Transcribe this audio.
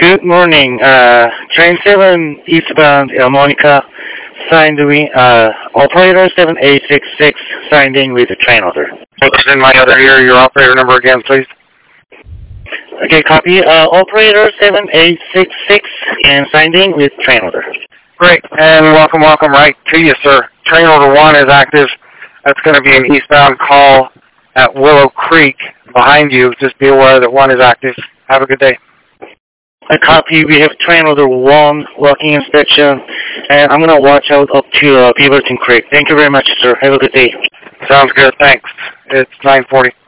Good morning. Train 7 eastbound El Monica, signed operator 7866, signed in with the train order. What's in my other ear? Your operator number again, please. Okay, copy. Operator 7866, and signed in with train order. Great, and welcome right to you, sir. Train order 1 is active. That's going to be an eastbound call at Willow Creek behind you. Just be aware that 1 is active. Have a good day. A copy. We have train order 1, walking inspection, and I'm going to watch out up to Beaverton Creek. Thank you very much, sir. Have a good day. Sounds good. Thanks. It's 9:40.